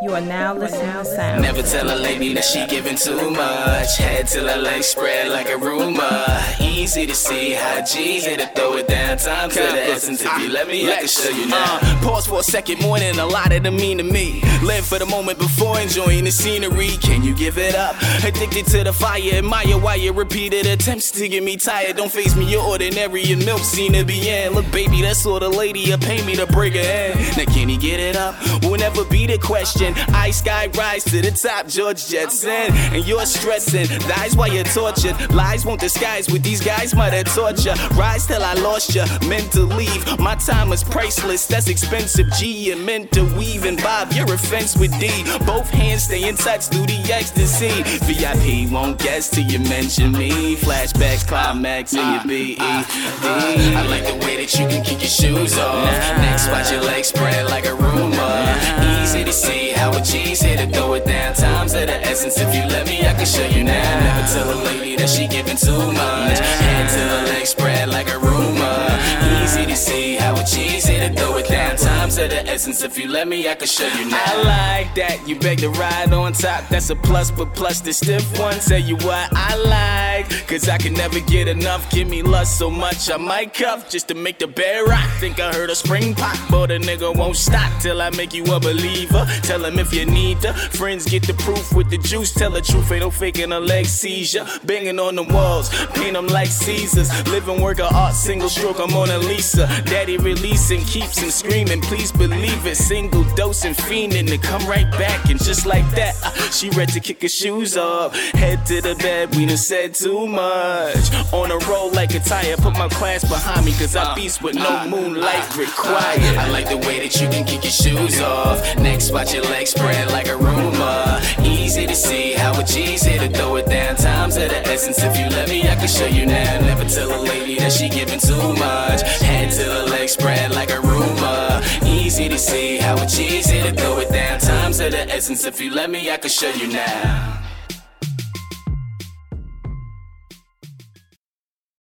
You are now listening to Sound. Never tell a lady that she giving too much. Head till her legs spread like a rumor. Easy to see how G's here to throw it down. Time to the essence. If you let me, I can show you now. Pause for a second, more than a lot of them mean to me. Live for the moment before enjoying the scenery. Can you give it up? Addicted to the fire, admire why your repeated attempts to get me tired. Don't face me, you're ordinary and milk scene to be in. Look, baby, that sort of lady, you pay me to break her in. Now, can he get it up? Will never be the question. I sky rise to the top, George Jetson. And you're stressing, lies while you're tortured. Lies won't disguise with these guys, might have torture. Rise till I lost you, meant to leave. My time is priceless, that's expensive. G, and meant to weave. And Bob, you're a fence with D. Both hands stay in touch through the ecstasy. VIP won't guess till you mention me. Flashbacks, climax, in your B-E-D. I like the way that you can kick your shoes off. Next spot your legs spread like a rumor. Easy to see how a G's here to throw it down. Times of the essence, if you let me, I can show you now. Never tell a lady that she giving too much. Head till her legs spread like a rumor. Easy to see how a G's here to throw it down. Times of the essence, if you let me, I can show you now. I like that, you beg to ride on top. That's a plus, but plus the stiff one. Tell you what I like, cause I can never get enough. Give me lust so much I might cuff just to make the bed rock. Think I heard a spring pop, but a nigga won't stop till I make you a believer. Tell him if you need to. Friends get the proof with the juice. Tell the truth, ain't no faking a leg seizure. Banging on the walls, paint them like Caesars. Live and work of art, single stroke, I'm Mona Lisa. Daddy releasing, keeps him screaming. Please believe it, single dose and fiending to come right back. And just like that, she ready to kick her shoes off. Head to the bed, we done said too much. On a roll like a tire, put my class behind me, cause I beast with no moonlight required. I like the way that you can kick your shoes off. Next spot your legs spread like a rumor. Easy to see how a G's here to throw it down. Times of the essence, if you let me, I can show you now. Never tell a lady that she giving too much. Head till her legs spread like a rumor. Easy to see how a G's here to throw it down. Times of the essence, if you let me, I can show you now.